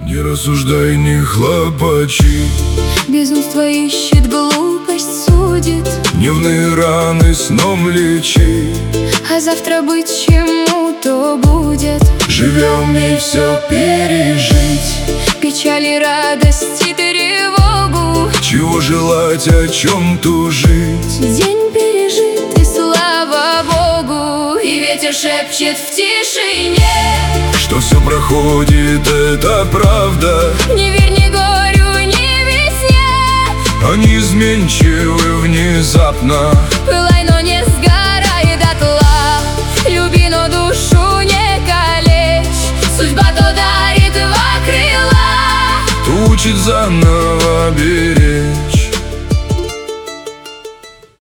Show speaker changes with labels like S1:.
S1: Не рассуждай, не хлопочи.
S2: Безумство ищет, глупость судит.
S1: Дневные раны сном лечи.
S2: А завтра быть чему-то будет.
S1: Живя, умей все пережить.
S2: Печали, радости, тревогу.
S1: Чего желать, о чем тужить.
S2: День пережит, и слава Богу. И ветер шепчет в тишине,
S1: что все проходит, это правда.
S2: не верь ни горю, ни весне.
S1: Они изменчивы внезапно.
S2: Пылай, но не сгорай дотла. Люби, но душу не калечь. Судьба то дарит два крыла,
S1: То учит заново беречь.